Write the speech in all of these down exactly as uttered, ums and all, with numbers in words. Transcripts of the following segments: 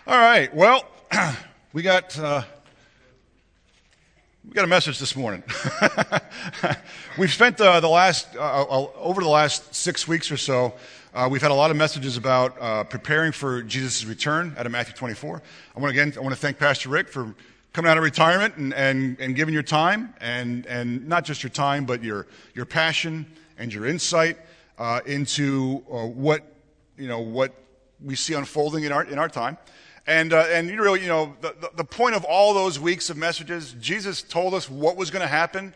All right. Well, we got uh, we got a message this morning. We've spent uh, the last uh, over the last six weeks or so. Uh, we've had a lot of messages about uh, preparing for Jesus' return out of Matthew twenty-four. I want to again. I want to thank Pastor Rick for coming out of retirement and, and, and giving your time and and not just your time, but your your passion and your insight uh, into uh, what you know what we see unfolding in our in our time. And uh, and you really, you know, the, the, the point of all those weeks of messages, Jesus told us what was going to happen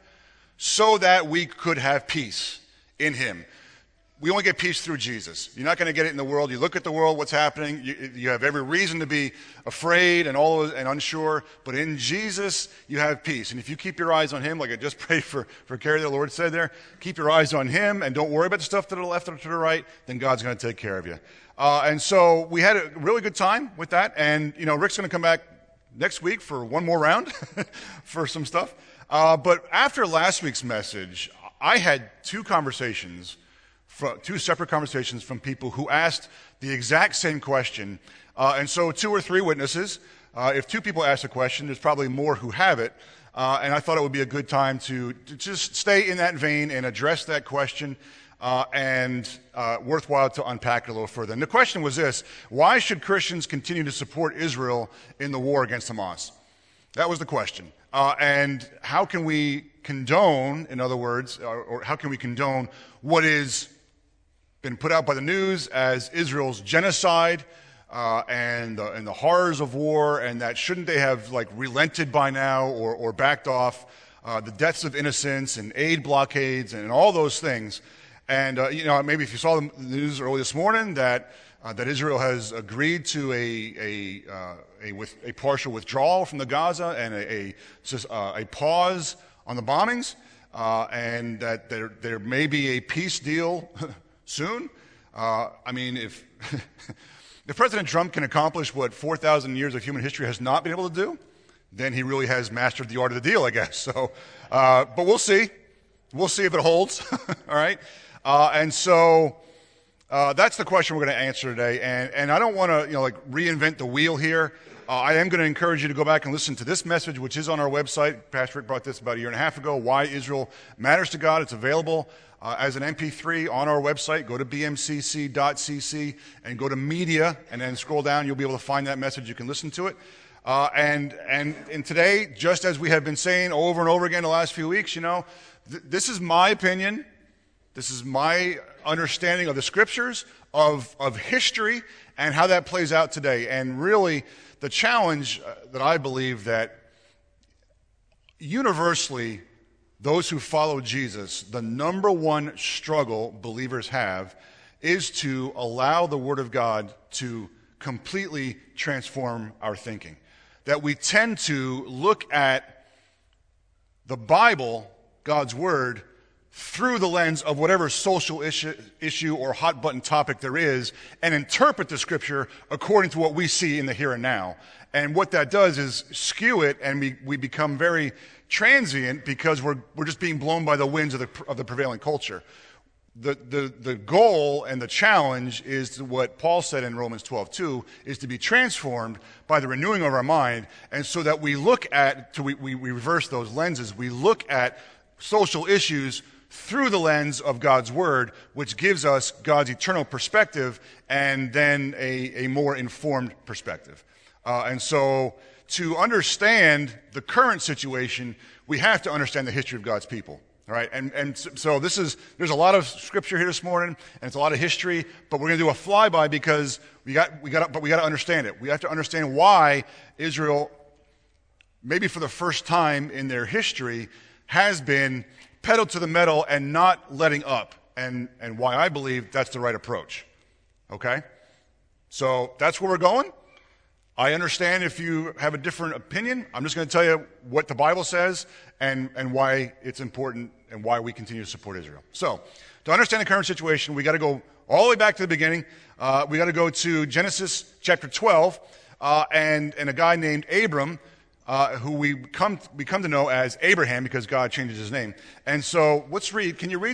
so that we could have peace in him. We only get peace through Jesus. You're not going to get it in the world. You look at the world, what's happening, you, you have every reason to be afraid and all and unsure, but in Jesus, you have peace. And if you keep your eyes on him, like I just prayed for, for Carrie, the Lord said there, keep your eyes on him and don't worry about the stuff to the left or to the right, then God's going to take care of you. Uh, and so we had a really good time with that. And, you know, Rick's going to come back next week for one more round for some stuff. Uh, but after last week's message, I had two conversations, from, two separate conversations from people who asked the exact same question. Uh, and so two or three witnesses. Uh, if two people ask a question, there's probably more who have it. Uh, and I thought it would be a good time to, to just stay in that vein and address that question. Uh, and uh, worthwhile to unpack it a little further. And the question was this: why should Christians continue to support Israel in the war against Hamas? That was the question. Uh, and how can we condone, in other words, or, or how can we condone what is been put out by the news as Israel's genocide uh, and, the, and the horrors of war, and that shouldn't they have like relented by now or, or backed off, uh, the deaths of innocents and aid blockades and all those things. And, uh, you know, maybe if you saw the news early this morning that uh, that Israel has agreed to a a uh, a, with, a partial withdrawal from the Gaza and a a, just, uh, a pause on the bombings, uh, and that there there may be a peace deal soon. Uh, I mean, if if President Trump can accomplish what four thousand years of human history has not been able to do, then he really has mastered the art of the deal, I guess. So, uh, but we'll see. We'll see if it holds. All right. Uh, and so uh, that's the question we're going to answer today. And, and I don't want to, you know, like reinvent the wheel here. Uh, I am going to encourage you to go back and listen to this message, which is on our website. Pastor Rick brought this about a year and a half ago. Why Israel Matters to God. It's available uh, as an M P three on our website. Go to b m c c dot c c and go to media, and then scroll down. You'll be able to find that message. You can listen to it. Uh, and and and today, just as we have been saying over and over again the last few weeks, you know, th- this is my opinion. This is my understanding of the scriptures, of, of history, and how that plays out today. And really, the challenge uh, that I believe that universally, those who follow Jesus, the number one struggle believers have is to allow the Word of God to completely transform our thinking. That we tend to look at the Bible, God's Word, through the lens of whatever social issue, issue or hot button topic there is, and interpret the scripture according to what we see in the here and now. And what that does is skew it, and we, we become very transient because we're we're just being blown by the winds of the of the prevailing culture. The the the goal and the challenge is to what Paul said in Romans twelve two, is to be transformed by the renewing of our mind, and so that we look at, to we, we, we reverse those lenses, we look at social issues through the lens of God's Word, which gives us God's eternal perspective and then a, a more informed perspective. Uh, and so to understand the current situation, we have to understand the history of God's people. All right, and, and so this is, there's a lot of scripture here this morning, and it's a lot of history, but we're going to do a flyby because we got, we got, but we got to understand it. We have to understand why Israel, maybe for the first time in their history, has been pedal to the metal and not letting up, and, and why I believe that's the right approach. Okay? So that's where we're going. I understand if you have a different opinion. I'm just going to tell you what the Bible says and, and why it's important and why we continue to support Israel. So, to understand the current situation, we got to go all the way back to the beginning. Uh, we got to go to Genesis chapter twelve, uh, and, and a guy named Abram, Uh, who we come we come to know as Abraham because God changes his name. And so let's read. Can you read that?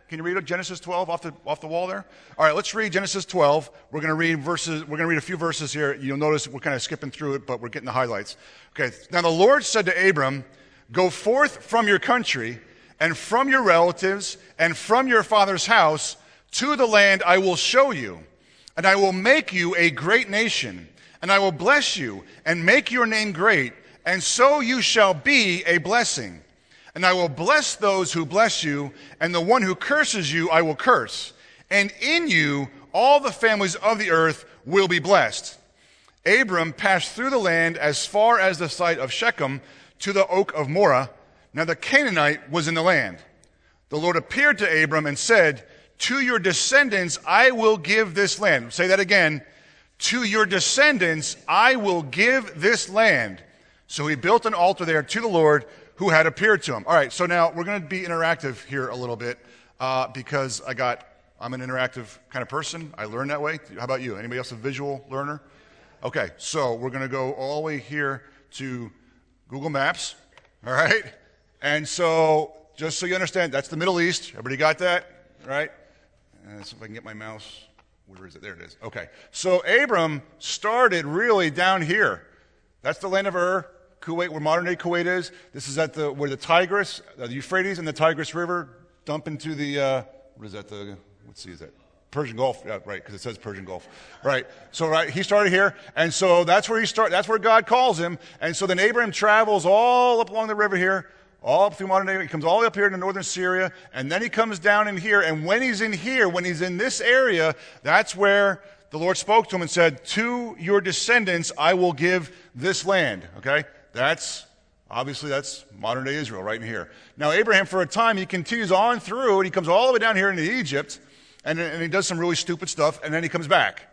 Can you read Genesis twelve off the off the wall there? All right, let's read Genesis twelve. We're going to read verses. We're going to read a few verses here. You'll notice we're kind of skipping through it, but we're getting the highlights. Okay. Now the Lord said to Abram, "Go forth from your country and from your relatives and from your father's house to the land I will show you, and I will make you a great nation, and I will bless you and make your name great, and so you shall be a blessing. And I will bless those who bless you, and the one who curses you I will curse. And in you all the families of the earth will be blessed." Abram passed through the land as far as the site of Shechem to the oak of Moreh. Now the Canaanite was in the land. The Lord appeared to Abram and said, "To your descendants I will give this land." Say that again. "To your descendants I will give this land." So he built an altar there to the Lord who had appeared to him. All right, so now we're going to be interactive here a little bit uh, because I got, I'm an interactive kind of person. I learn that way. How about you? Anybody else a visual learner? Okay, so we're going to go all the way here to Google Maps, all right? And so just so you understand, that's the Middle East. Everybody got that, right? And see if I can get my mouse. Where is it? There it is. Okay, so Abram started really down here. That's the land of Ur. Kuwait, where modern-day Kuwait is. This is at the where the Tigris, uh, the Euphrates and the Tigris River dump into the, uh, what is that, the, let's see, is that Persian Gulf? Yeah, right, because it says Persian Gulf. Right, so right, he started here, and so that's where he start. That's where God calls him, and so then Abraham travels all up along the river here, all up through modern day. He comes all the way up here into northern Syria, and then he comes down in here, and when he's in here, when he's in this area, that's where the Lord spoke to him and said, "To your descendants I will give this land," okay? That's, obviously, that's modern-day Israel right in here. Now, Abraham, for a time, he continues on through, and he comes all the way down here into Egypt, and, and he does some really stupid stuff, and then he comes back.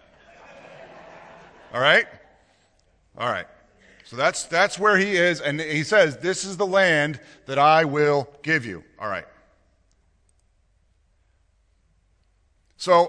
All right? All right. So that's, that's where he is, and he says, "This is the land that I will give you." All right. So,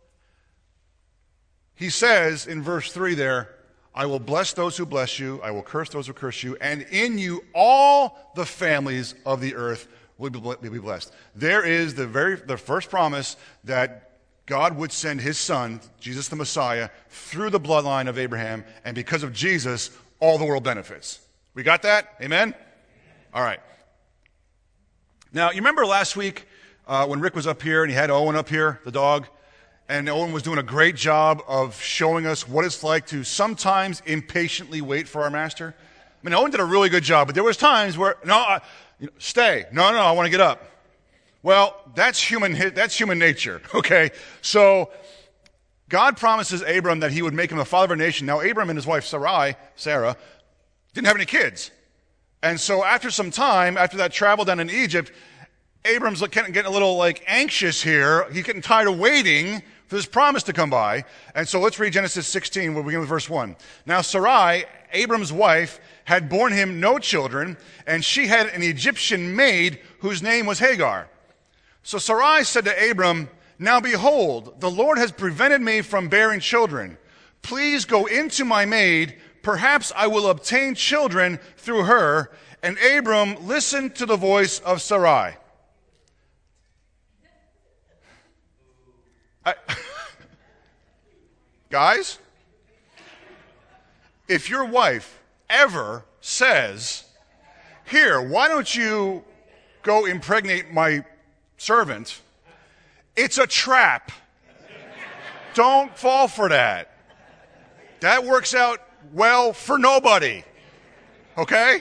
he says in verse three there, "I will bless those who bless you, I will curse those who curse you, and in you all the families of the earth will be blessed." There is the very the first promise that God would send his son, Jesus the Messiah, through the bloodline of Abraham, and because of Jesus, all the world benefits. We got that? Amen? All right. Now, you remember last week uh, when Rick was up here and he had Owen up here, the dog? And Owen was doing a great job of showing us what it's like to sometimes impatiently wait for our master. I mean, Owen did a really good job, but there was times where, no, I, you know, stay. No, no, I want to get up. Well, that's human, that's human nature, okay? So God promises Abram that he would make him the father of a nation. Now, Abram and his wife Sarai, Sarah, didn't have any kids. And so after some time, after that travel down in Egypt, Abram's getting a little like anxious here. He's getting tired of waiting for this promise to come by. And so let's read Genesis sixteen. We'll begin with verse one. Now Sarai, Abram's wife, had borne him no children, and she had an Egyptian maid whose name was Hagar. So Sarai said to Abram, "Now behold, the Lord has prevented me from bearing children. Please go into my maid. Perhaps I will obtain children through her." And Abram listened to the voice of Sarai. I, guys, if your wife ever says, "Here, why don't you go impregnate my servant?" It's a trap. Don't fall for that. That works out well for nobody. Okay?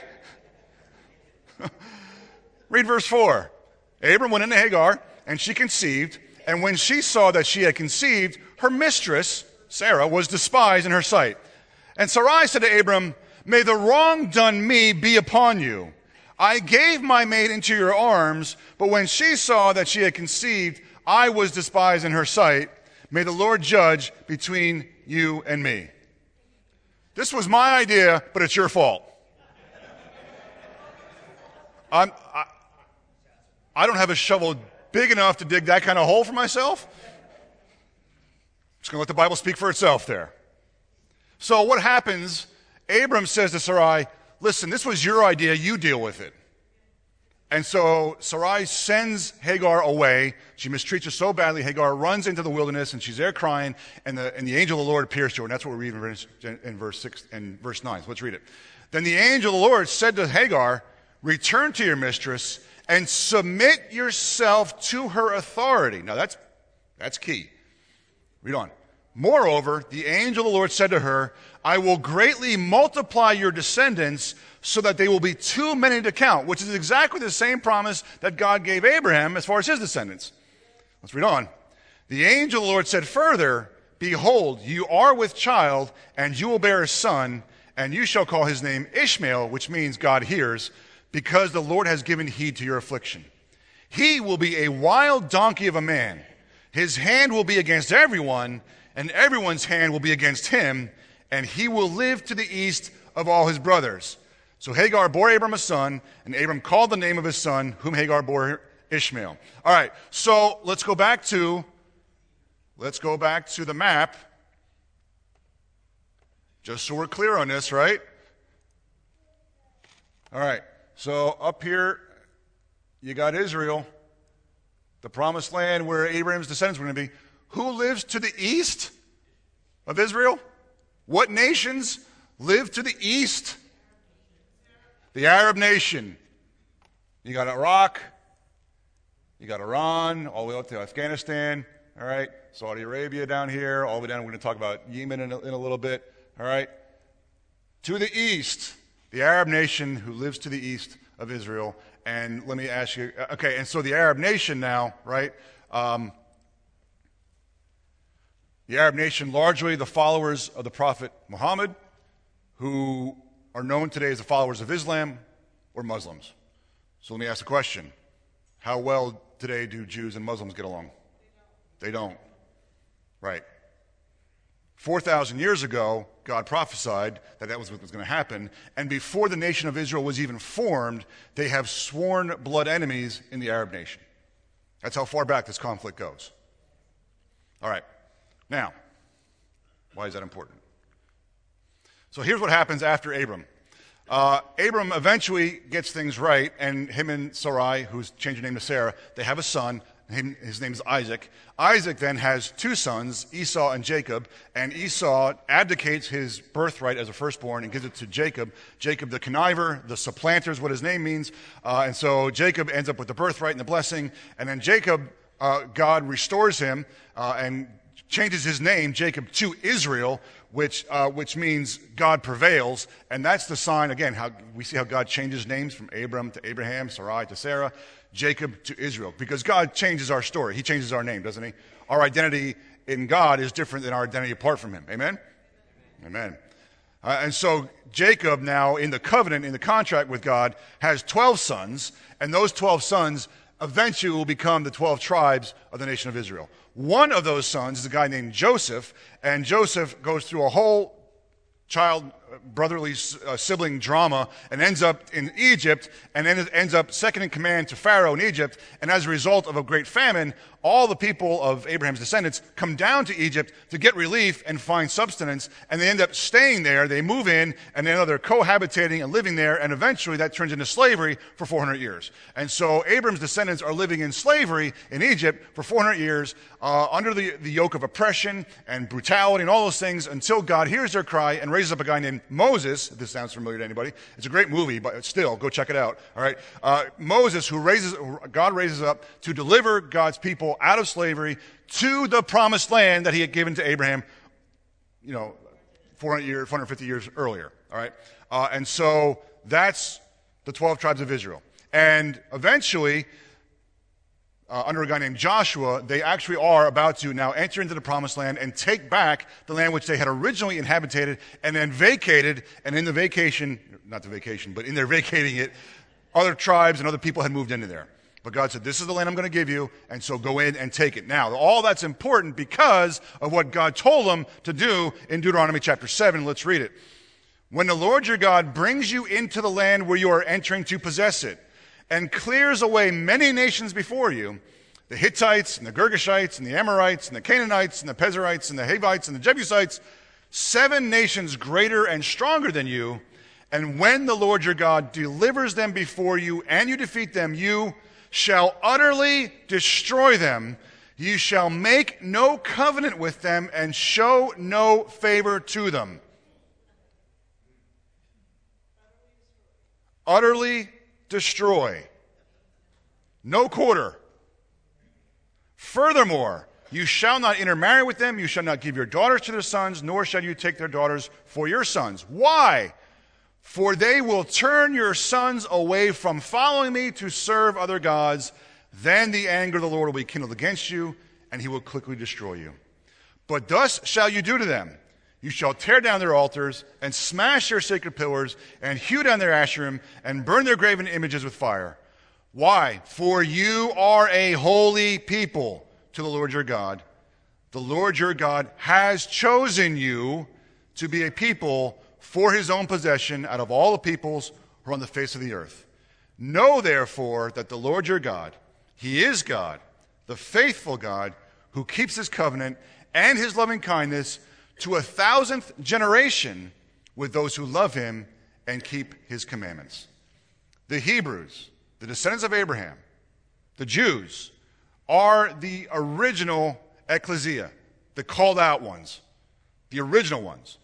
Read verse four. Abram went into Hagar, and she conceived. And when she saw that she had conceived, her mistress, Sarah, was despised in her sight. And Sarai said to Abram, "May the wrong done me be upon you. I gave my maid into your arms, but when she saw that she had conceived, I was despised in her sight. May the Lord judge between you and me." This was my idea, but it's your fault. I'm, I, I don't have a shovel big enough to dig that kind of hole for myself. Just going to let the Bible speak for itself there. So what happens, Abram says to Sarai, "Listen, this was your idea, you deal with it." And so Sarai sends Hagar away. She mistreats her so badly. Hagar runs into the wilderness, and she's there crying, and the, and the angel of the Lord appears to her. And that's what we read in verse, in verse six and verse nine. So let's read it. Then the angel of the Lord said to Hagar, return to your mistress and submit yourself to her authority. Now that's, that's key. Read on. Moreover, the angel of the Lord said to her, I will greatly multiply your descendants so that they will be too many to count, which is exactly the same promise that God gave Abraham as far as his descendants. Let's read on. The angel of the Lord said further, behold, you are with child, and you will bear a son, and you shall call his name Ishmael, which means God hears, because the Lord has given heed to your affliction. He will be a wild donkey of a man. His hand will be against everyone, and everyone's hand will be against him, and he will live to the east of all his brothers. So Hagar bore Abram a son, and Abram called the name of his son, whom Hagar bore Ishmael. All right, so let's go back to, let's go back to the map, just so we're clear on this, right? All right, so up here, you got Israel, the promised land where Abraham's descendants were going to be. Who lives to the east of Israel? What nations live to the east? The Arab nation. You got Iraq, you got Iran, all the way up to Afghanistan, all right? Saudi Arabia down here, all the way down. We're going to talk about Yemen in a, in a little bit, all right? To the east, the Arab nation who lives to the east of Israel. And let me ask you, okay, and so the Arab nation now, right? Um, The Arab nation, largely the followers of the Prophet Muhammad, who are known today as the followers of Islam or Muslims. So let me ask the question. How well today do Jews and Muslims get along? They don't. Right. four thousand years ago, God prophesied that that was what was going to happen. And before the nation of Israel was even formed, they have sworn blood enemies in the Arab nation. That's how far back this conflict goes. All right. Now, why is that important? So here's what happens after Abram. Uh, Abram eventually gets things right, and him and Sarai, who's changed her name to Sarah, they have a son. Him, his name is Isaac. Isaac then has two sons, Esau and Jacob, and Esau abdicates his birthright as a firstborn and gives it to Jacob. Jacob the conniver, the supplanter is what his name means. Uh, and so Jacob ends up with the birthright and the blessing, and then Jacob, uh, God restores him uh, and changes his name, Jacob, to Israel, which uh, which means God prevails. And that's the sign, again, how we see how God changes names from Abram to Abraham, Sarai to Sarah, Jacob to Israel. Because God changes our story. He changes our name, doesn't he? Our identity in God is different than our identity apart from him. Amen? Amen. Uh, and so Jacob now, in the covenant, in the contract with God, has twelve sons, and those twelve sons eventually will become the twelve tribes of the nation of Israel. One of those sons is a guy named Joseph, and Joseph goes through a whole child brotherly uh, sibling drama and ends up in Egypt, and then ends up second in command to Pharaoh in Egypt. And as a result of a great famine, all the people of Abraham's descendants come down to Egypt to get relief and find subsistence, and they end up staying there. They move in, and then they're cohabitating and living there, and eventually that turns into slavery for four hundred years. And so Abraham's descendants are living in slavery in Egypt for four hundred years uh, under the, the yoke of oppression and brutality and all those things until God hears their cry and raises up a guy named Moses. If this sounds familiar to anybody, it's a great movie, but still, go check it out. All right, uh, Moses, who raises God raises up to deliver God's people out of slavery to the promised land that he had given to Abraham, you know, four hundred years, four hundred fifty years earlier. All right, uh, and so that's the twelve tribes of Israel, and eventually. Uh, under a guy named Joshua, they actually are about to now enter into the promised land and take back the land which they had originally inhabited and then vacated. And in the vacation, not the vacation, but in their vacating it, other tribes and other people had moved into there. But God said, this is the land I'm going to give you, and so go in and take it. Now, all that's important because of what God told them to do in Deuteronomy chapter seven. Let's read it. When the Lord your God brings you into the land where you are entering to possess it, and clears away many nations before you, the Hittites and the Girgashites and the Amorites and the Canaanites and the Pezerites and the Hivites and the Jebusites, seven nations greater and stronger than you, And when the Lord your God delivers them before you and you defeat them, you shall utterly destroy them. You shall make no covenant with them and show no favor to them. Utterly destroy. No quarter. Furthermore, you shall not intermarry with them. You shall not give your daughters to their sons, nor shall you take their daughters for your sons. Why? For they will turn your sons away from following me to serve other gods. Then the anger of the Lord will be kindled against you, and he will quickly destroy you. But thus shall you do to them. You shall tear down their altars, and smash their sacred pillars, and hew down their asherim, and burn their graven images with fire. Why? For you are a holy people to the Lord your God. The Lord your God has chosen you to be a people for his own possession out of all the peoples who are on the face of the earth. Know therefore that the Lord your God, he is God, the faithful God, who keeps his covenant and his loving kindness to a thousandth generation with those who love him and keep his commandments. The Hebrews, the descendants of Abraham, the Jews, are the original ecclesia, the called out ones, the original ones.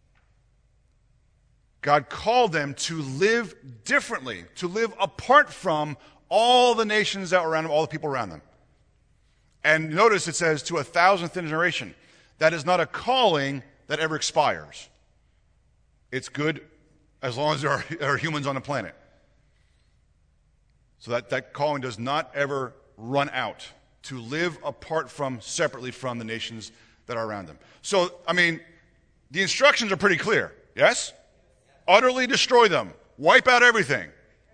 God called them to live differently, to live apart from all the nations that were around them, all the people around them. And notice it says to a thousandth generation. That is not a calling that ever expires. It's good as long as there are, there are humans on the planet. So that, that calling does not ever run out, to live apart from, separately from the nations that are around them. So, I mean, the instructions are pretty clear, yes? Utterly destroy them. Wipe out everything.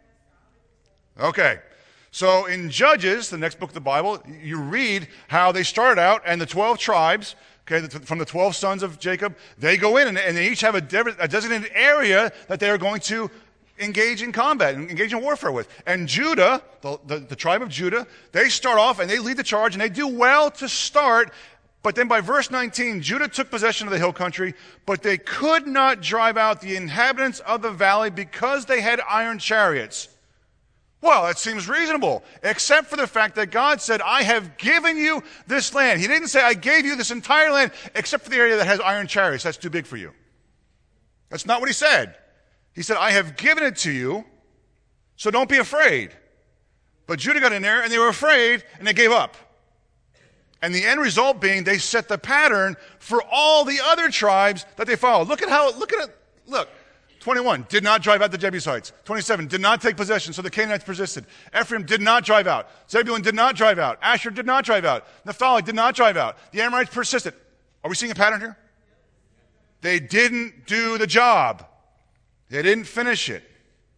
Okay. So in Judges, the next book of the Bible, you read how they started out, and the twelve tribes, okay, from the twelve sons of Jacob, they go in, and, and they each have a, de- a designated area that they are going to engage in combat and engage in warfare with. And Judah, the, the, the tribe of Judah, they start off and they lead the charge, and they do well to start. But then by verse nineteen, Judah took possession of the hill country, but they could not drive out the inhabitants of the valley because they had iron chariots. Well, that seems reasonable, except for the fact that God said, I have given you this land. He didn't say, I gave you this entire land, except for the area that has iron chariots. That's too big for you. That's not what he said. He said, I have given it to you, so don't be afraid. But Judah got in there, and they were afraid, and they gave up. And the end result being they set the pattern for all the other tribes that they followed. Look at how, look at it, look. twenty-one, did not drive out the Jebusites. twenty-seven, did not take possession, so the Canaanites persisted. Ephraim did not drive out. Zebulun did not drive out. Asher did not drive out. Naphtali did not drive out. The Amorites persisted. Are we seeing a pattern here? They didn't do the job. They didn't finish it.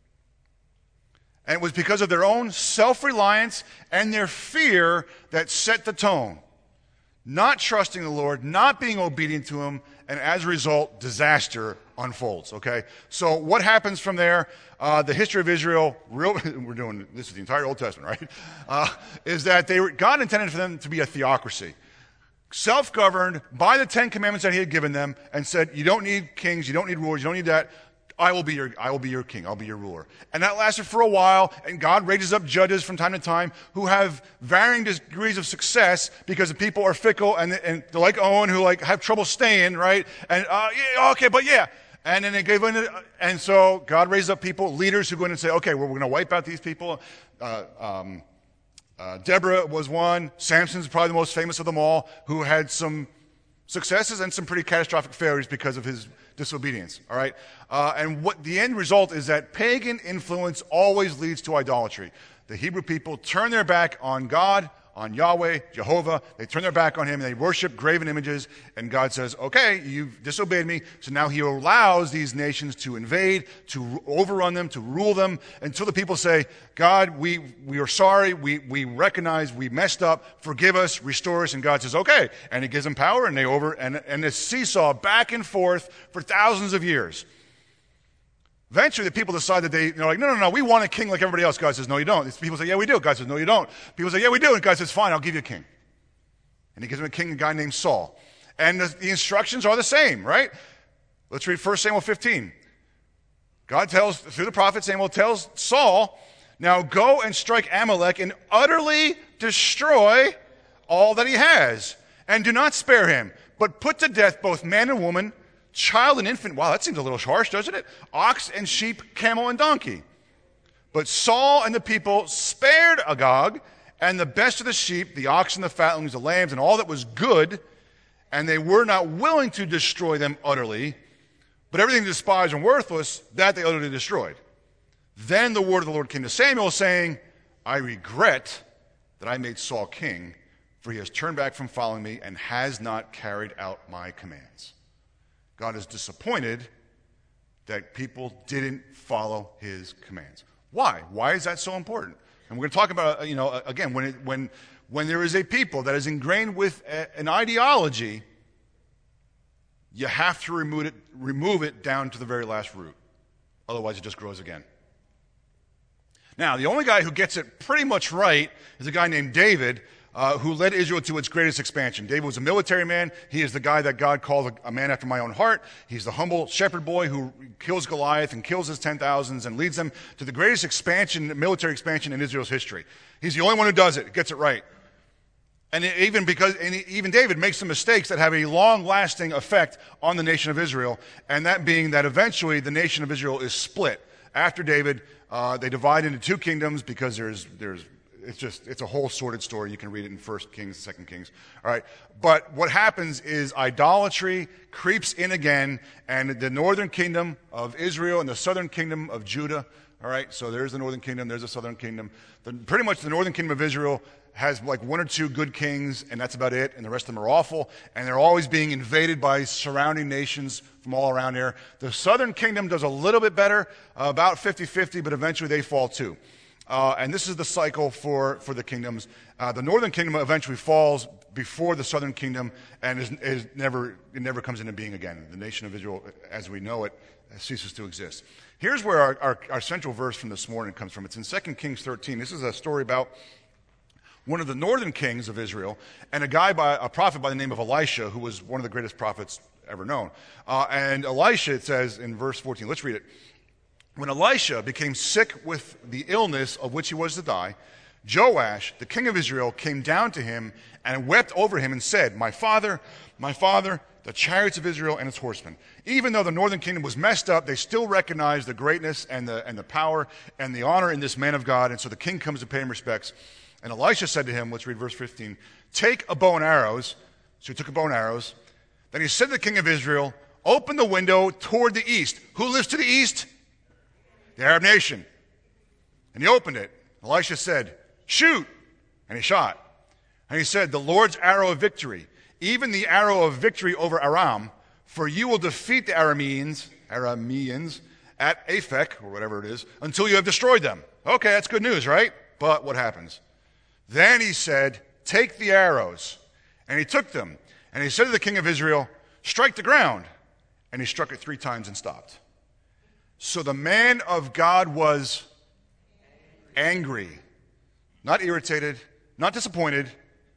And it was because of their own self-reliance and their fear that set the tone. Not trusting the Lord, not being obedient to him, and as a result, disaster unfolds, okay? So what happens from there, uh, the history of Israel, real, we're doing, this is the entire Old Testament, right? Uh, is that they were, God intended for them to be a theocracy. Self-governed by the Ten Commandments that he had given them, and said, you don't need kings, you don't need rulers, you don't need that. I will be your, I will be your king. I'll be your ruler. And that lasted for a while, and God raises up judges from time to time who have varying degrees of success because the people are fickle, and, and they're like Owen, who like have trouble staying, right? And, uh, yeah, okay, but yeah. And then they gave in, and so God raises up people, leaders who go in and say, okay, well, we're going to wipe out these people. Uh, um, uh, Deborah was one. Samson's probably the most famous of them all, who had some successes and some pretty catastrophic failures because of his disobedience, all right? Uh, and what the end result is that pagan influence always leads to idolatry. The Hebrew people turn their back on God, on Yahweh, Jehovah. They turn their back on him. They worship graven images. And God says, okay, you've disobeyed me. So now he allows these nations to invade, to overrun them, to rule them, until the people say, God, we, we are sorry. We, we recognize we messed up. Forgive us, restore us. And God says, okay. And he gives them power, and they over, and, and this seesaw back and forth for thousands of years. Eventually, the people decide that they, they're like, no, no, no, we want a king like everybody else. God says, no, you don't. People say, yeah, we do. God says, no, you don't. People say, yeah, we do. And God says, fine, I'll give you a king. And he gives him a king, a guy named Saul. And the, the instructions are the same, right? Let's read First Samuel fifteen. God tells, through the prophet Samuel, tells Saul, now go and strike Amalek and utterly destroy all that he has. And do not spare him, but put to death both man and woman, child and infant. Wow, that seems a little harsh, doesn't it? Ox and sheep, camel and donkey. But Saul and the people spared Agag and the best of the sheep, the oxen, the fatlings, the lambs, and all that was good, and they were not willing to destroy them utterly, but everything despised and worthless, that they utterly destroyed. Then the word of the Lord came to Samuel, saying, I regret that I made Saul king, for he has turned back from following me and has not carried out my commands. God is disappointed that people didn't follow his commands. Why? Why is that so important? And we're going to talk about, you know, again, when, it, when, when there is a people that is ingrained with a, an ideology, you have to remove it, remove it down to the very last root. Otherwise, it just grows again. Now, the only guy who gets it pretty much right is a guy named David, uh, who led Israel to its greatest expansion. David was a military man. He is the guy that God called a, a man after my own heart. He's the humble shepherd boy who kills Goliath and kills his ten thousands and leads them to the greatest expansion, military expansion in Israel's history. He's the only one who does it, gets it right. And even because, and even David makes some mistakes that have a long-lasting effect on the nation of Israel, and that being that eventually the nation of Israel is split. After David, uh, they divide into two kingdoms because there's, there's, it's just, it's a whole sordid story. You can read it in First Kings, Second Kings. All right. But what happens is idolatry creeps in again, and the northern kingdom of Israel and the southern kingdom of Judah. All right. So there's the northern kingdom, there's the southern kingdom. The, pretty much the northern kingdom of Israel has like one or two good kings, and that's about it, and the rest of them are awful, and they're always being invaded by surrounding nations from all around there. The southern kingdom does a little bit better, uh, about fifty-fifty, but eventually they fall too. Uh, and this is the cycle for, for the kingdoms. Uh, the northern kingdom eventually falls before the southern kingdom, and is, is never, it never comes into being again. The nation of Israel, as we know it, ceases to exist. Here's where our, our, our central verse from this morning comes from. It's in Second Kings thirteen. This is a story about one of the northern kings of Israel, and a guy, by a prophet by the name of Elisha, who was one of the greatest prophets ever known. Uh, and Elisha, it says in verse fourteen, let's read it. When Elisha became sick with the illness of which he was to die, Joash, the king of Israel, came down to him and wept over him and said, My father, my father, the chariots of Israel and its horsemen. Even though the northern kingdom was messed up, they still recognized the greatness and the, and the power and the honor in this man of God. And so the king comes to pay him respects. And Elisha said to him, let's read verse fifteen, take a bow and arrows. So he took a bow and arrows. Then he said to the king of Israel, open the window toward the east. Who lives to the east? The Arab nation. And he opened it. Elisha said, shoot. And he shot. And he said, the Lord's arrow of victory, even the arrow of victory over Aram, for you will defeat the Arameans, Arameans at Aphek, or whatever it is, until you have destroyed them. Okay, that's good news, right? But what happens? Then he said, take the arrows. And he took them. And he said to the king of Israel, strike the ground. And he struck it three times and stopped. So the man of God was angry. Not irritated, not disappointed,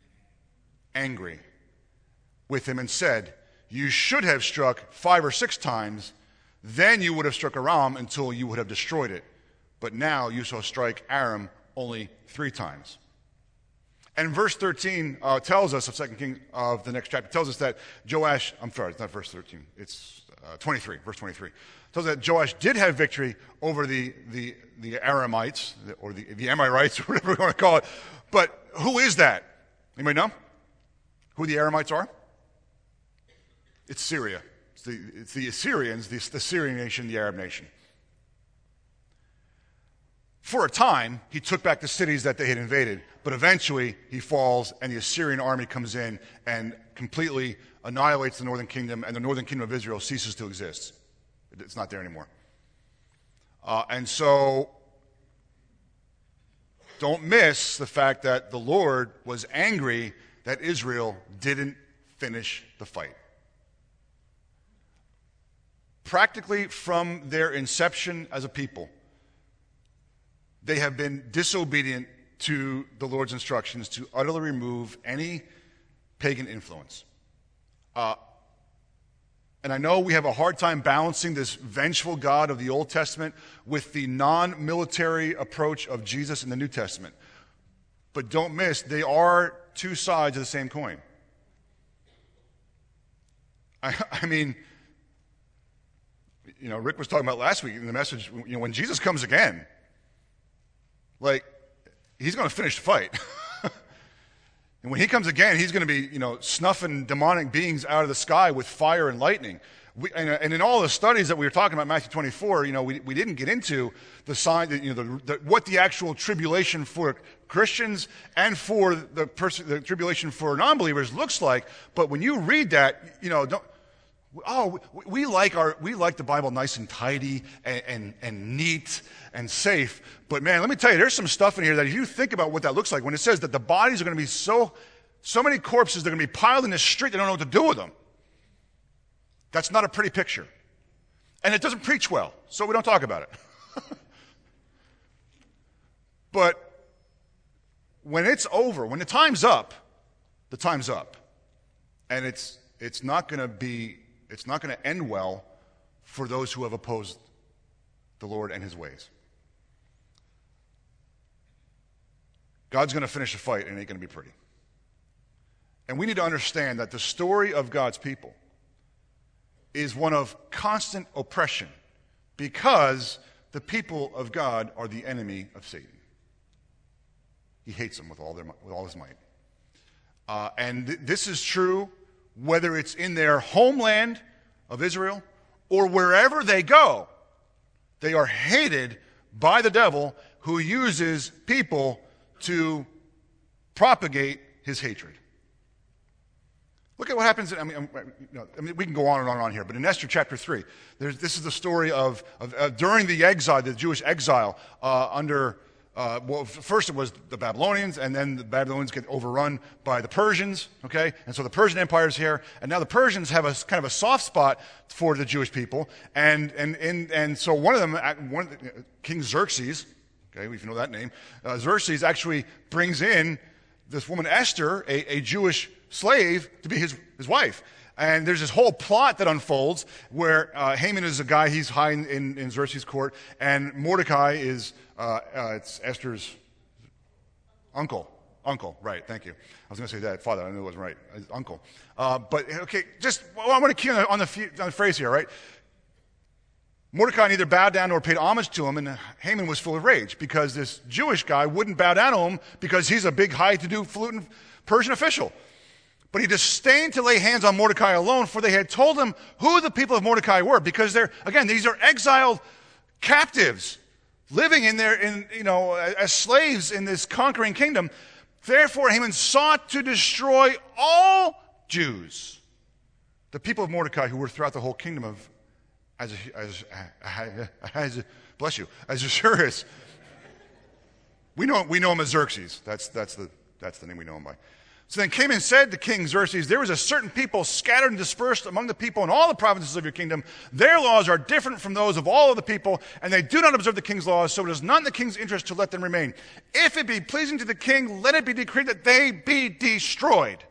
angry with him and said, you should have struck five or six times, then you would have struck Aram until you would have destroyed it. But now you shall strike Aram only three times. And verse thirteen uh, tells us of Second Kings of the next chapter tells us that Joash. I'm sorry, it's not verse thirteen. It's uh, twenty-three. Verse twenty-three tells us that Joash did have victory over the the the Aramites or the the Amorites, or whatever we want to call it. But who is that? Anybody know who the Aramites are? It's Syria. It's the it's the Assyrians, the, the Syrian nation, the Arab nation. For a time, he took back the cities that they had invaded, but eventually he falls and the Assyrian army comes in and completely annihilates the northern kingdom, and the northern kingdom of Israel ceases to exist. It's not there anymore. Uh, and so, don't miss the fact that the Lord was angry that Israel didn't finish the fight. Practically from their inception as a people, they have been disobedient to the Lord's instructions to utterly remove any pagan influence. Uh, And I know we have a hard time balancing this vengeful God of the Old Testament with the non-military approach of Jesus in the New Testament. But don't miss, they are two sides of the same coin. I, I mean, you know, Rick was talking about last week in the message, you know, when Jesus comes again, like, he's going to finish the fight. And when he comes again, he's going to be, you know, snuffing demonic beings out of the sky with fire and lightning. We, and, and in all the studies that we were talking about, Matthew twenty-four, you know, we, we didn't get into the sign that, you know, the, the, what the actual tribulation for Christians and for the person, the tribulation for non-believers looks like. But when you read that, you know, don't, oh, we, we like our, we like the Bible nice and tidy and, and, and neat and safe. But man, let me tell you, there's some stuff in here that if you think about what that looks like, when it says that the bodies are going to be so, so many corpses, they're going to be piled in the street, they don't know what to do with them. That's not a pretty picture. And it doesn't preach well, so we don't talk about it. But when it's over, when the time's up, the time's up. And it's, it's not going to be, it's not going to end well for those who have opposed the Lord and his ways. God's going to finish the fight, and it ain't going to be pretty. And we need to understand that the story of God's people is one of constant oppression because the people of God are the enemy of Satan. He hates them with all, their, with all his might. Uh, and th- this is true whether it's in their homeland of Israel or wherever they go. They are hated by the devil who uses people to propagate his hatred. Look at what happens. I mean, you know, I mean, we can go on and on and on here, but in Esther chapter three, there's, this is the story of, of uh, during the exile, the Jewish exile uh, under, uh, well, first it was the Babylonians, and then the Babylonians get overrun by the Persians, okay? And so the Persian Empire is here, and now the Persians have a kind of a soft spot for the Jewish people, and and and, and so one of them, one of the, King Xerxes, okay, if you know that name, uh, Xerxes actually brings in this woman Esther, a, a Jewish slave, to be his, his wife. And there's this whole plot that unfolds where uh, Haman is a guy, he's high in, in, in Xerxes' court, and Mordecai is, uh, uh, it's Esther's uncle. Uncle, right, thank you. I was going to say that, father, I knew it wasn't right. His uncle. Uh, but, okay, just, well, I want to key on the, on, the, on the phrase here, right? Mordecai neither bowed down nor paid homage to him, and Haman was full of rage because this Jewish guy wouldn't bow down to him because he's a big, high-to-do, falutin' Persian official. But he disdained to lay hands on Mordecai alone, for they had told him who the people of Mordecai were, because they're, again, these are exiled captives living in their, in, you know, as slaves in this conquering kingdom. Therefore, Haman sought to destroy all Jews, the people of Mordecai who were throughout the whole kingdom of As, as, as, as, bless you, Ahasuerus. We know, we know him as Xerxes. That's, that's, the, that's the name we know him by. So then came and said to King Xerxes, there is a certain people scattered and dispersed among the people in all the provinces of your kingdom. Their laws are different from those of all of the people, and they do not observe the king's laws, so it is not in the king's interest to let them remain. If it be pleasing to the king, let it be decreed that they be destroyed.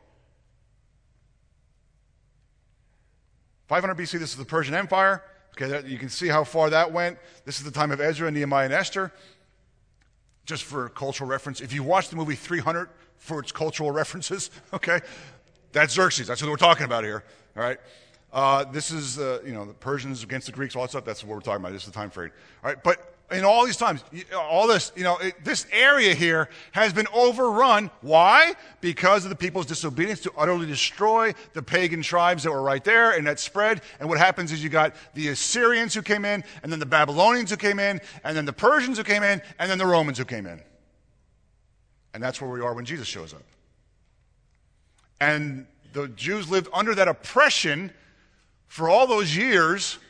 five hundred B C, this is the Persian Empire. Okay, that, you can see how far that went. This is the time of Ezra, Nehemiah, and Esther. Just for cultural reference, if you watch the movie three hundred for its cultural references, okay, that's Xerxes. That's what we're talking about here, all right? Uh, this is, uh, you know, the Persians against the Greeks, all that stuff. That's what we're talking about. This is the time frame, all right? But in all these times, all this, you know, it, this area here has been overrun. Why? Because of the people's disobedience to utterly destroy the pagan tribes that were right there, and that spread. And what happens is you got the Assyrians who came in, and then the Babylonians who came in, and then the Persians who came in, and then the Romans who came in. And that's where we are when Jesus shows up. And the Jews lived under that oppression for all those years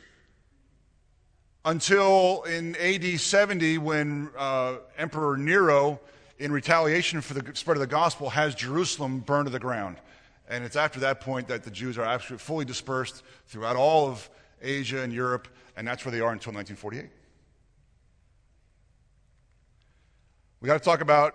until in A D seventy, when uh, Emperor Nero, in retaliation for the spread of the gospel, has Jerusalem burned to the ground. And it's after that point that the Jews are absolutely fully dispersed throughout all of Asia and Europe, and that's where they are until nineteen forty-eight. We got to talk about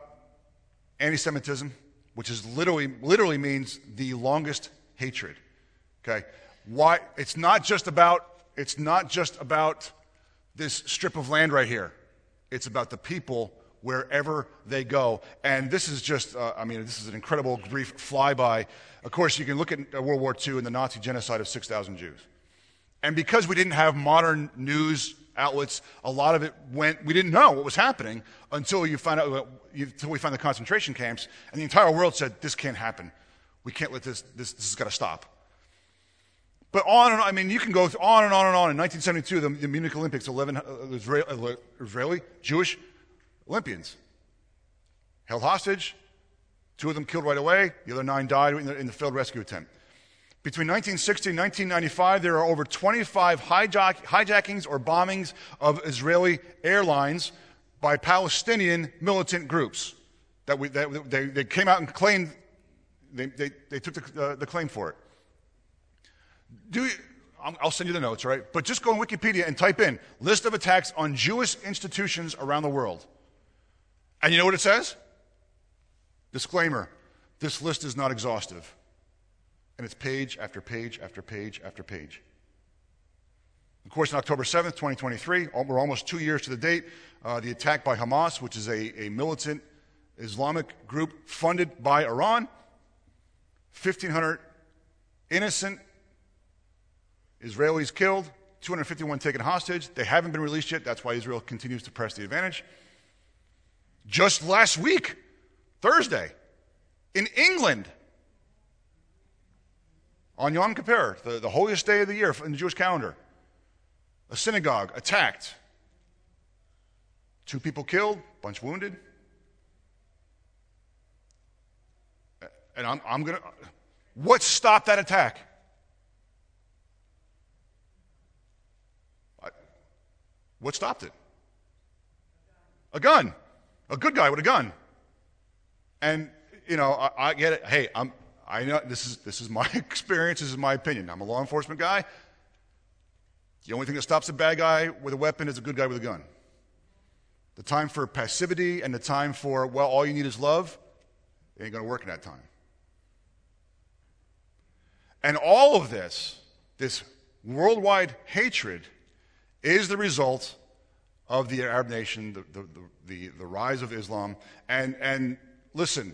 anti-Semitism, which is literally, literally means the longest hatred. Okay? Why? It's not just about, it's not just about this strip of land right here. It's about the people wherever they go. And this is just, uh, I mean, this is an incredible brief flyby. Of course, you can look at World War Two and the Nazi genocide of six thousand Jews. And because we didn't have modern news outlets, a lot of it went, we didn't know what was happening until you find out, until we found the concentration camps, and the entire world said, this can't happen. We can't let this, this, this has got to stop. But on and on, I mean, you can go on and on and on. In nineteen seventy-two, the, the Munich Olympics, eleven Israeli, Israeli Jewish Olympians held hostage. Two of them killed right away. The other nine died in the, in the failed rescue attempt. Between nineteen sixty and nineteen ninety-five, there are over twenty-five hijack, hijackings or bombings of Israeli airlines by Palestinian militant groups. That, we, that they, they came out and claimed, they, they, they took the, uh, the claim for it. Do you, I'll send you the notes, right? But just go on Wikipedia and type in list of attacks on Jewish institutions around the world. And you know what it says? Disclaimer, this list is not exhaustive. And it's page after page after page after page. Of course, on October seventh, twenty twenty-three, we're almost two years to the date, uh, the attack by Hamas, which is a, a militant Islamic group funded by Iran, fifteen hundred innocent Israelis killed, two hundred fifty-one taken hostage. They haven't been released yet. That's why Israel continues to press the advantage. Just last week, Thursday, in England, on Yom Kippur, the, the holiest day of the year in the Jewish calendar, a synagogue attacked. Two people killed, a bunch wounded. And I'm, I'm going to... What stopped that attack? What stopped it? A gun. A good guy with a gun. And, you know, I, I get it. Hey, I'm, I know this is, this is my experience. This is my opinion. I'm a law enforcement guy. The only thing that stops a bad guy with a weapon is a good guy with a gun. The time for passivity and the time for, well, all you need is love, it ain't going to work in that time. And all of this, this worldwide hatred, is the result of the Arab nation, the, the, the, the rise of Islam. And, and listen,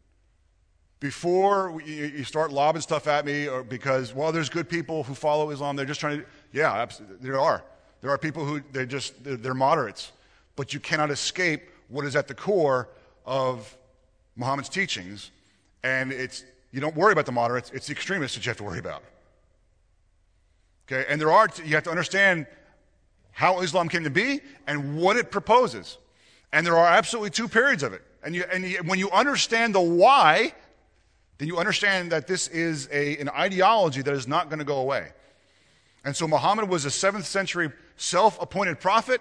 before you start lobbing stuff at me, or because, well, there's good people who follow Islam, they're just trying to, yeah, absolutely, there are. There are people who, they're just, they're, they're moderates. But you cannot escape what is at the core of Muhammad's teachings. And it's, you don't worry about the moderates, it's the extremists that you have to worry about. Okay, and there are, you have to understand how Islam came to be and what it proposes. And there are absolutely two periods of it. And, you, and you, when you understand the why, then you understand that this is a, an ideology that is not going to go away. And so Muhammad was a seventh century self-appointed prophet.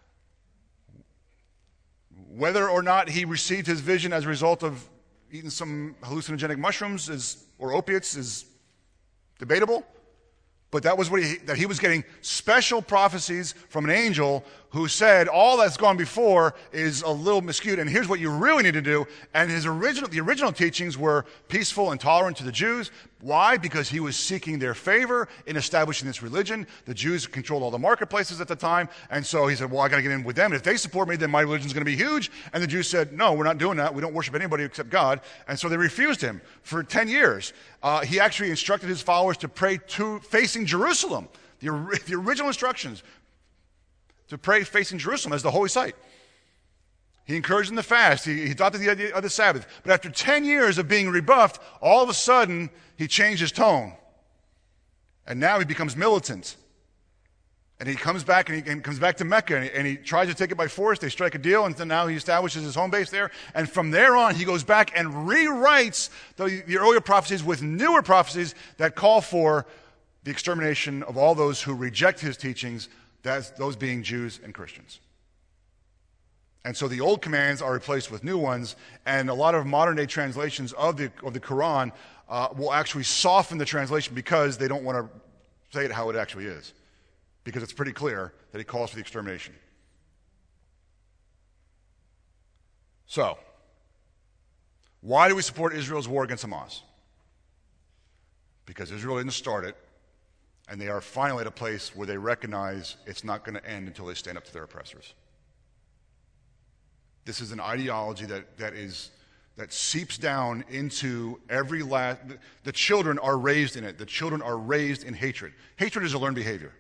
Whether or not he received his vision as a result of eating some hallucinogenic mushrooms is, or opiates is debatable. But that was what he, that he was getting special prophecies from an angel who said, all that's gone before is a little miscued, and here's what you really need to do. And his original, the original teachings were peaceful and tolerant to the Jews. Why? Because he was seeking their favor in establishing this religion. The Jews controlled all the marketplaces at the time, and so he said, well, I got to get in with them. And if they support me, then my religion's going to be huge. And the Jews said, no, we're not doing that. We don't worship anybody except God. And so they refused him for ten years. Uh, he actually instructed his followers to pray to facing Jerusalem. The, the original instructions, to pray facing Jerusalem as the holy site. He encouraged them to fast. He, he adopted the idea of the Sabbath. But after ten years of being rebuffed, all of a sudden, he changed his tone. And now he becomes militant. And he comes back and he, and comes back to Mecca and he, and he tries to take it by force. They strike a deal, and then now he establishes his home base there. And from there on, he goes back and rewrites the, the earlier prophecies with newer prophecies that call for the extermination of all those who reject his teachings, that's those being Jews and Christians. And so the old commands are replaced with new ones, and a lot of modern-day translations of the, of the Quran uh, will actually soften the translation because they don't want to say it how it actually is, because it's pretty clear that he calls for the extermination. So, why do we support Israel's war against Hamas? Because Israel didn't start it. And they are finally at a place where they recognize it's not going to end until they stand up to their oppressors. This is an ideology that, that is that seeps down into every last. The children are raised in it. The children are raised in hatred. Hatred is a learned behavior.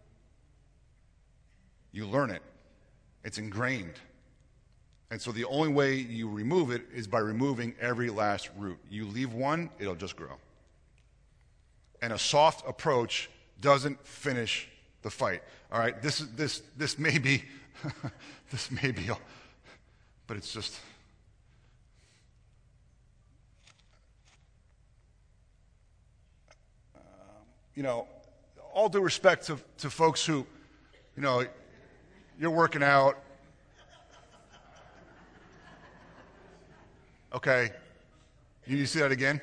You learn it. It's ingrained. And so the only way you remove it is by removing every last root. You leave one, it'll just grow. And a soft approach doesn't finish the fight. All right, this is this this may be this may be, but it's just. Uh, you know, all due respect to to folks who, you know, you're working out. Okay, you need to see that again.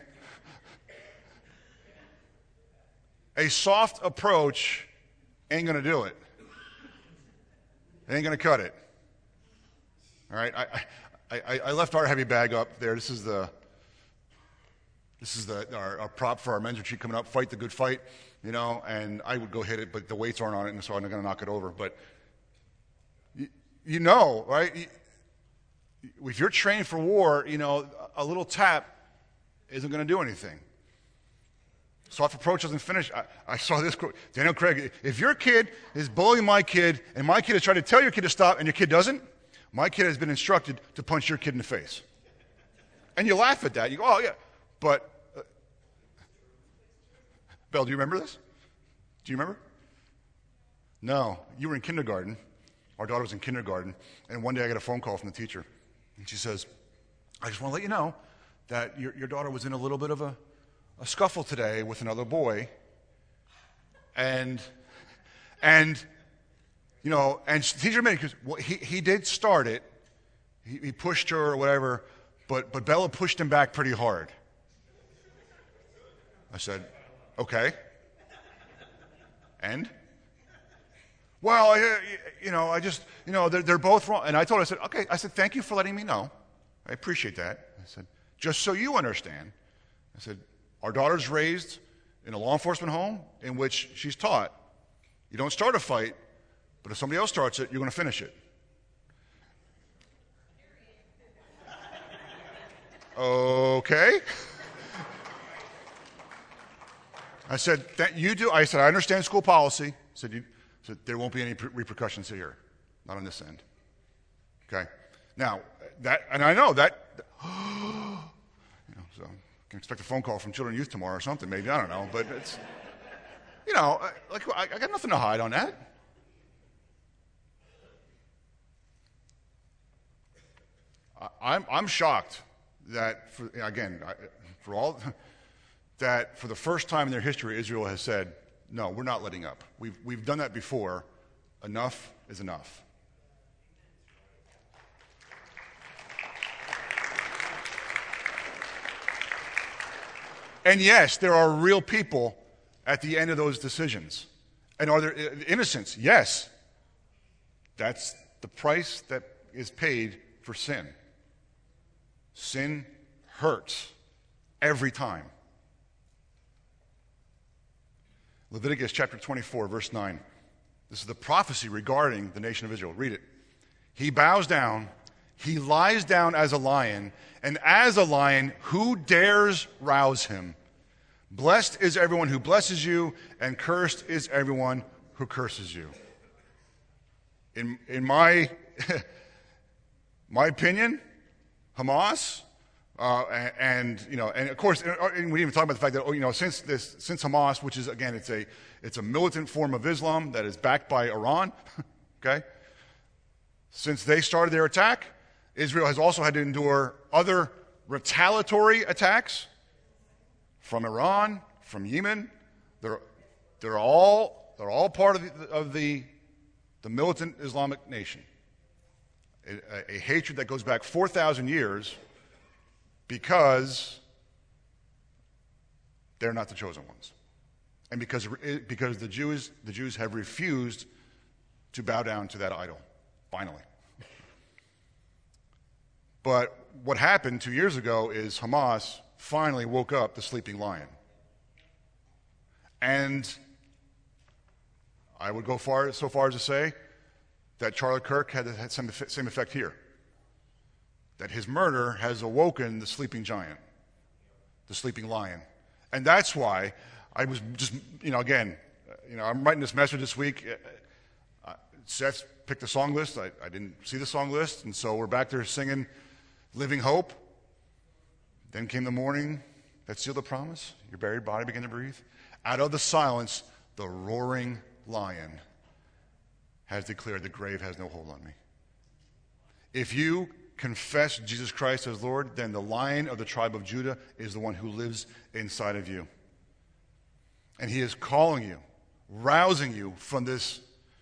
A soft approach ain't going to do it. It ain't going to cut it. All right, I, I, I left our heavy bag up there. This is the this is the our, our prop for our men's retreat coming up. Fight the good fight, you know. And I would go hit it, but the weights aren't on it, and so I'm not going to knock it over. But you, you know, right? If you're trained for war, you know, a little tap isn't going to do anything. Soft approach doesn't finish. I, I saw this quote. Daniel Craig, if your kid is bullying my kid and my kid is trying to tell your kid to stop and your kid doesn't, my kid has been instructed to punch your kid in the face. And you laugh at that. You go, oh, yeah. But, uh, Belle, do you remember this? Do you remember? No. You were in kindergarten. Our daughter was in kindergarten. And one day I got a phone call from the teacher. And she says, I just want to let you know that your, your daughter was in a little bit of a, a scuffle today with another boy. And, and you know, and the teacher admitted, because well, he, he did start it. He, he pushed her or whatever, but, but Bella pushed him back pretty hard. I said, okay. And? Well, I, you know, I just, you know, they're, they're both wrong. And I told her, I said, okay. I said, thank you for letting me know. I appreciate that. I said, just so you understand, I said, our daughter's raised in a law enforcement home in which she's taught, you don't start a fight, but if somebody else starts it, you're going to finish it. Okay. I said, that you do. I said, I understand school policy. I said, you, so there won't be any repercussions here, not on this end. Okay. Now that, and I know that. You know, so you can expect a phone call from Children and Youth tomorrow or something, maybe. I don't know, but it's, you know, like I, I got nothing to hide on that. I, I'm I'm shocked that for, again I, for all that for the first time in their history, Israel has said, no, we're not letting up. We've, we've done that before. Enough is enough. And yes, there are real people at the end of those decisions. And are there innocents? Yes. That's the price that is paid for sin. Sin hurts every time. Leviticus chapter twenty-four, verse nine. This is the prophecy regarding the nation of Israel. Read it. He bows down, he lies down as a lion, and as a lion, who dares rouse him? Blessed is everyone who blesses you, and cursed is everyone who curses you. In, in my, my opinion, Hamas, Uh, and, and you know, and of course, and we didn't even talk about the fact that, oh, you know, since this, since Hamas, which is again, it's a, it's a militant form of Islam that is backed by Iran. Okay, since they started their attack, Israel has also had to endure other retaliatory attacks from Iran, from Yemen. They're, they're all, they're all part of the, of the, the militant Islamic nation. A, a hatred that goes back four thousand years. Because they're not the chosen ones. And because, because the Jews, the Jews have refused to bow down to that idol, finally. But what happened two years ago is Hamas finally woke up the sleeping lion. And I would go far so far as to say that Charlie Kirk had, had some same effect here. That his murder has awoken the sleeping giant, the sleeping lion. And that's why I was just, you know, again, you know, I'm writing this message this week. Uh, Seth picked the song list. I, I didn't see the song list, and so we're back there singing Living Hope. Then came the morning that sealed the promise. Your buried body began to breathe. Out of the silence, the roaring lion has declared the grave has no hold on me. If you confess Jesus Christ as Lord, then the Lion of the tribe of Judah is the one who lives inside of you. And he is calling you, rousing you from this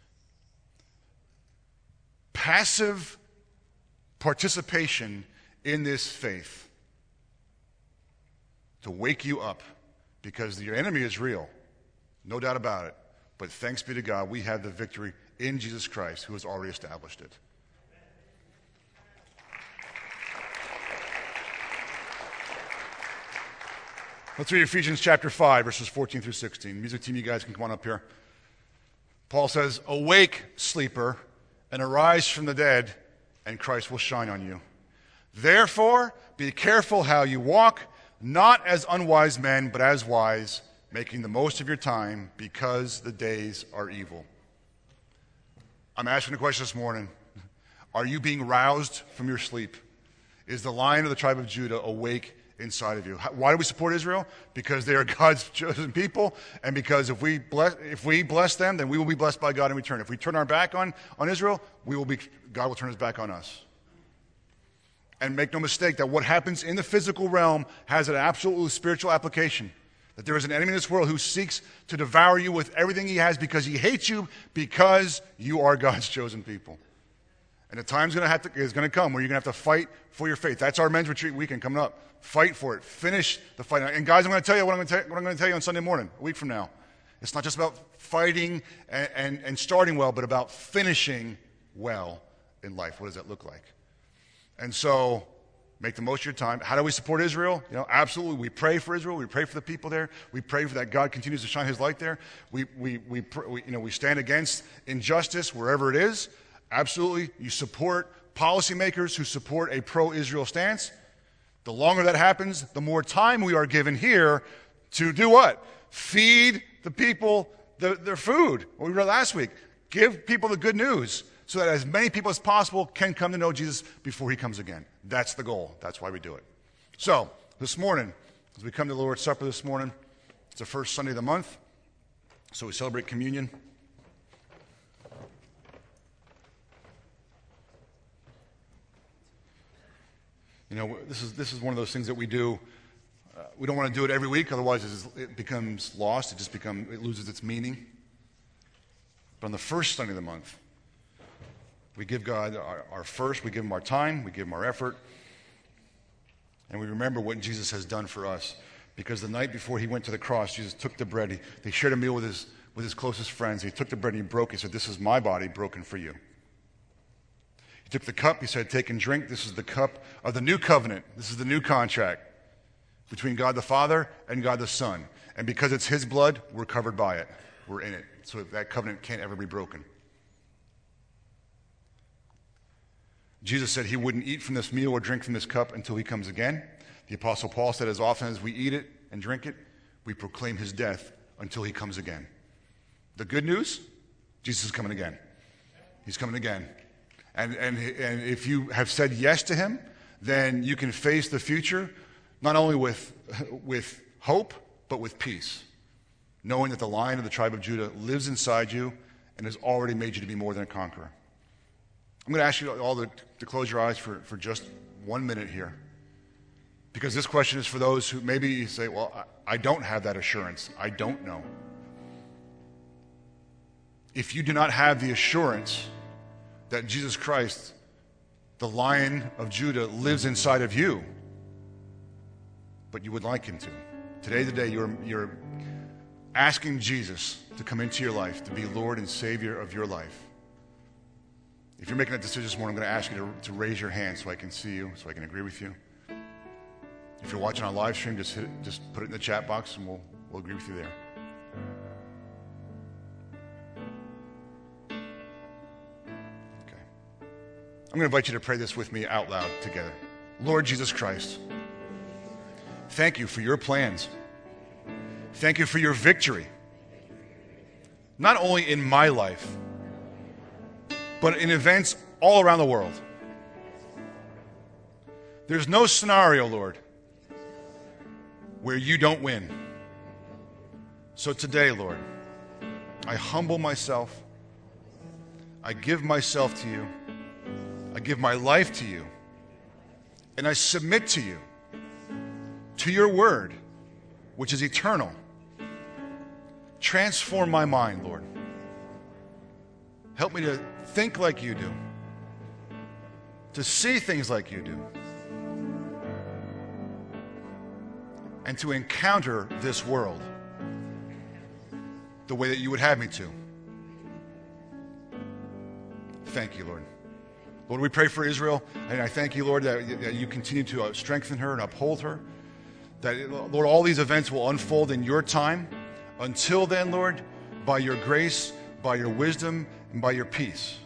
passive participation in this faith to wake you up, because your enemy is real, no doubt about it. But thanks be to God, we have the victory in Jesus Christ, who has already established it. Let's read Ephesians chapter five, verses fourteen through sixteen. Music team, you guys can come on up here. Paul says, "Awake, sleeper, and arise from the dead, and Christ will shine on you. Therefore, be careful how you walk, not as unwise men, but as wise, making the most of your time, because the days are evil." I'm asking the question this morning, are you being roused from your sleep? Is the Lion of the tribe of Judah awake inside of you? Why do we support Israel? Because they are God's chosen people, and because if we bless, if we bless them, then we will be blessed by God in return. If we turn our back on, on Israel, we will be, God will turn his back on us. And make no mistake that what happens in the physical realm has an absolute spiritual application. That there is an enemy in this world who seeks to devour you with everything he has because he hates you, because you are God's chosen people. And the time's gonna have to, is going to come where you're going to have to fight for your faith. That's our men's retreat weekend coming up. Fight for it. Finish the fight. And guys, I'm going to tell you what I'm going to tell, what I'm going to tell you on Sunday morning, a week from now. It's not just about fighting and, and, and starting well, but about finishing well in life. What does that look like? And so, make the most of your time. How do we support Israel? You know, absolutely. We pray for Israel. We pray for the people there. We pray for that God continues to shine his light there. We, we, we, we, you know, we stand against injustice wherever it is. Absolutely. You support policymakers who support a pro-Israel stance. The longer that happens, the more time we are given here to do what? Feed the people the, their food. What we read last week. Give people the good news so that as many people as possible can come to know Jesus before he comes again. That's the goal. That's why we do it. So, this morning, as we come to the Lord's Supper this morning, it's the first Sunday of the month, so we celebrate communion. You know, this is this is one of those things that we do. Uh, we don't want to do it every week, otherwise it, is, it becomes lost. It just become it loses its meaning. But on the first Sunday of the month, we give God our, our first. We give him our time. We give him our effort, and we remember what Jesus has done for us. Because the night before he went to the cross, Jesus took the bread. He, they shared a meal with his with his closest friends. He took the bread and he broke it. He said, "This is my body broken for you." He took the cup, he said, "Take and drink. This is the cup of the new covenant. This is the new contract between God the Father and God the Son. And because it's his blood, we're covered by it. We're in it. So that covenant can't ever be broken." Jesus said he wouldn't eat from this meal or drink from this cup until he comes again. The Apostle Paul said, as often as we eat it and drink it, we proclaim his death until he comes again. The good news, Jesus is coming again. He's coming again. And, and, and if you have said yes to him, then you can face the future not only with, with hope, but with peace, knowing that the Lion of the tribe of Judah lives inside you and has already made you to be more than a conqueror. I'm going to ask you all to, to close your eyes for, for just one minute here, because this question is for those who maybe say, well, I, I don't have that assurance. I don't know. If you do not have the assurance that Jesus Christ, the Lion of Judah, lives inside of you, but you would like him to. Today's the day you're, you're asking Jesus to come into your life, to be Lord and Savior of your life. If you're making that decision this morning, I'm going to ask you to, to raise your hand so I can see you, so I can agree with you. If you're watching on live stream, just hit it, just put it in the chat box and we'll, we'll agree with you there. I'm going to invite you to pray this with me out loud together. Lord Jesus Christ, thank you for your plans. Thank you for your victory, not only in my life, but in events all around the world. There's no scenario, Lord, where you don't win. So today, Lord, I humble myself. I give myself to you. I give my life to you. And I submit to you, to your word, which is eternal. Transform my mind, Lord. Help me to think like you do, to see things like you do, and to encounter this world the way that you would have me to. Thank you, Lord. Lord, we pray for Israel, and I thank you, Lord, that, that you continue to uh, strengthen her and uphold her. That, Lord, all these events will unfold in your time. Until then, Lord, by your grace, by your wisdom, and by your peace.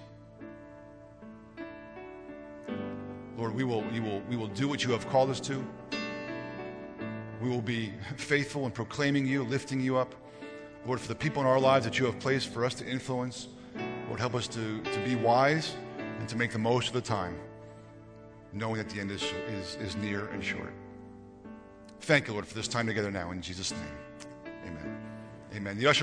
Lord, we will, we will, we will do what you have called us to. We will be faithful in proclaiming you, lifting you up. Lord, for the people in our lives that you have placed for us to influence, Lord, help us to, to be wise and to make the most of the time, knowing that the end is, is, is near and short. Thank you, Lord, for this time together now. In Jesus' name, amen. Amen. The usher